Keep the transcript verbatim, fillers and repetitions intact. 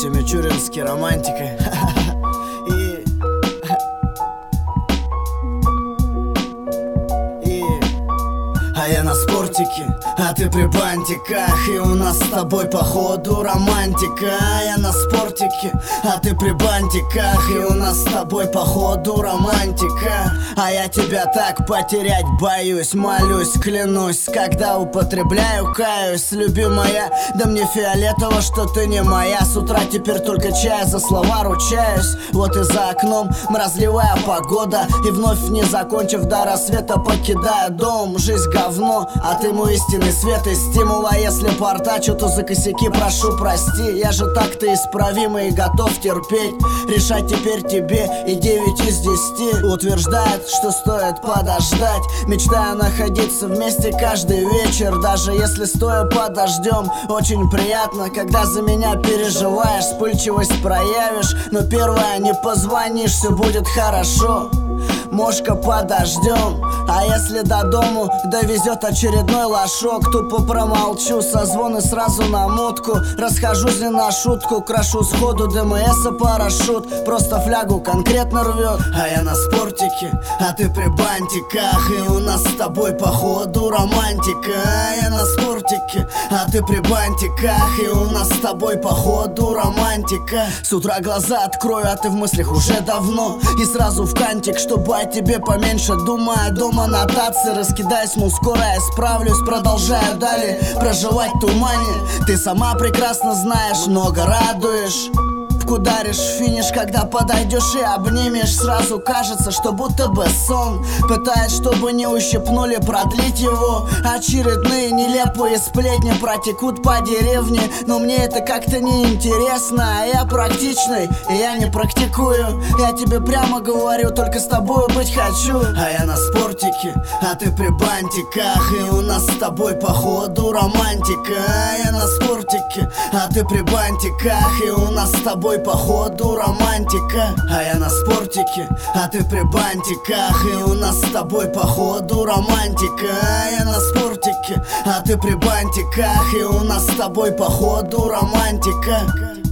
Костя Мичуринский, романтика. И... И... А я на спортике, а ты при бантиках. И у нас с тобой походу романтика. А я на спортике, а ты при бантиках. И у нас с тобой походу романтика. А я тебя так потерять боюсь, молюсь, клянусь. Когда употребляю, каюсь, любимая. Да мне фиолетово, что ты не моя. С утра теперь только чая, за слова ручаюсь. Вот и за окном мразливая погода. И вновь не закончив до рассвета покидая дом. Жизнь говно, а ты мой истинный свет и стимул. А если портачу, то за косяки прошу прости. Я же так-то исправимый и готов терпеть. Решать теперь тебе, и девять из десяти утверждает, что стоит подождать. Мечтаю находиться вместе каждый вечер, даже если стоя под дождем. Очень приятно, когда за меня переживаешь, вспыльчивость проявишь. Но первое, не позвонишь, все будет хорошо. Мошка, подождем. А если до дому довезет очередной лошок, тупо промолчу, созвоны сразу на мутку. Расхожусь не на шутку, крашу сходу ДМСа парашют. Просто флягу конкретно рвет. А я на спортике, а ты при бантиках. И у нас с тобой походу романтика. А я на спортике, а ты при бантиках. И у нас с тобой походу романтика. С утра глаза открою, а ты в мыслях уже давно. И сразу в кантик, чтобы о тебе поменьше думая. Дома нотации раскидаюсь, мол, скоро я справлюсь. Продолжаю далее проживать в тумане. Ты сама прекрасно знаешь, много радуешь. Ударишь в финиш, когда подойдешь и обнимешь. Сразу кажется, что будто бы сон. Пытаясь, чтобы не ущипнули, продлить его. Очередные нелепые сплетни протекут по деревне. Но мне это как-то неинтересно. А я практичный, и я не практикую. Я тебе прямо говорю, только с тобой быть хочу. А я на спортике, а ты при бантиках. И у нас с тобой походу романтика. А я на спортике, а ты при бантиках. И у нас с тобой походу романтика. А я на спортике, а ты при бантиках. И у нас с тобой походу романтика. А я на спортике, а ты при бантиках. И у нас с тобой походу романтика.